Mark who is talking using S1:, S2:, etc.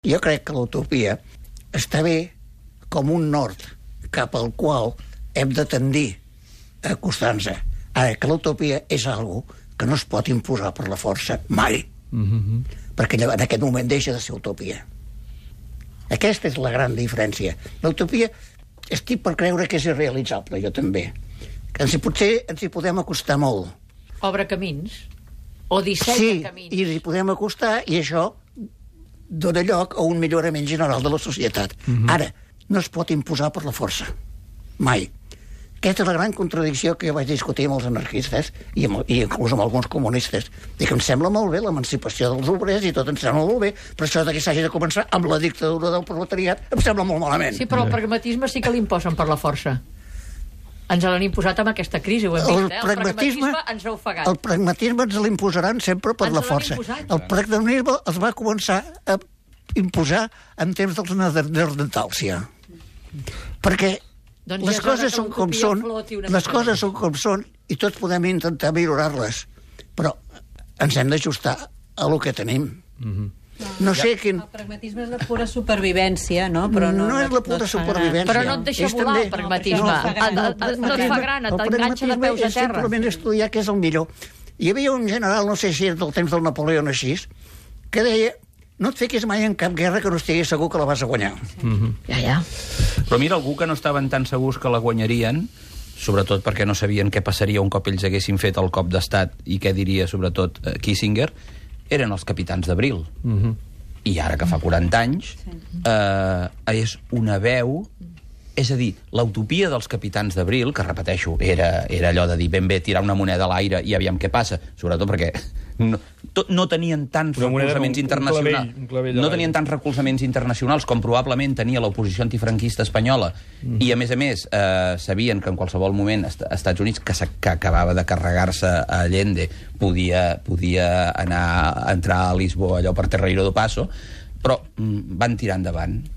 S1: Jo crec que l'utopia està bé com un nord cap al qual hem de tendir a acostar-nos. Ara, que l'utopia és algo que no es pot imposar per la força mai, perquè en aquest moment deixa de ser utopia. Aquesta és la gran diferència. L'utopia estic per creure que és irrealitzable, jo també. Que potser ens hi podem acostar molt.
S2: Obre camins. O dissenya camins.
S1: Sí, i ens hi podem acostar i això dona lloc a un millorament general de la societat. Ara, no es pot imposar per la força. Mai. Aquesta és la gran contradicció que jo vaig discutir amb els anarquistes i inclús amb alguns comunistes. Dic, em sembla molt bé l'emancipació dels obrers i tot em sembla molt bé, però això que s'hagi de començar amb la dictadura del proletariat em sembla molt malament.
S2: Sí, però el pragmatisme sí que l'imposen per la força. Ens l'han imposat amb aquesta crisi, ho hem vist, El pragmatisme ens ha ofegat.
S1: El pragmatisme ens l'imposaran sempre per la força. El pragmatisme es va començar a imposar en temps dels neandertals. Perquè les coses són com són, i tots podem intentar millorar-les, però ens hem d'ajustar a lo que tenim. No sé quin...
S3: El pragmatisme és la pura supervivència, no?
S1: No és la pura supervivència.
S2: Però no et deixa volar el pragmatisme. No et fa gran, t'enganxa de peus a terra.
S1: És simplement estudiar què és el millor. Hi havia un general, no sé si és del temps del Napoleó així, que deia: no et fiquis mai en cap guerra que no estiguis segur que la vas a guanyar.
S2: Ja.
S4: Però mira, algú que no estaven tan segurs que la guanyarien, sobretot perquè no sabien què passaria un cop ells haguessin fet el cop d'estat i què diria, sobretot, Kissinger, eren els capitans d'Abril. I ara, que fa 40 anys, és una veu... És a dir, l'utopia dels capitans d'Abril, que, repeteixo, era allò de dir ben bé, tirar una moneda a l'aire i aviam què passa, sobretot perquè no tenien tants recolzaments internacionals. No tenien tants recolzaments internacionals com probablement tenia l'oposició antifranquista espanyola. I, a més, sabien que en qualsevol moment Estats Units, que acabava de carregar-se a Allende, podia entrar a Lisboa allò per Terreiro do Paso, però van tirar endavant.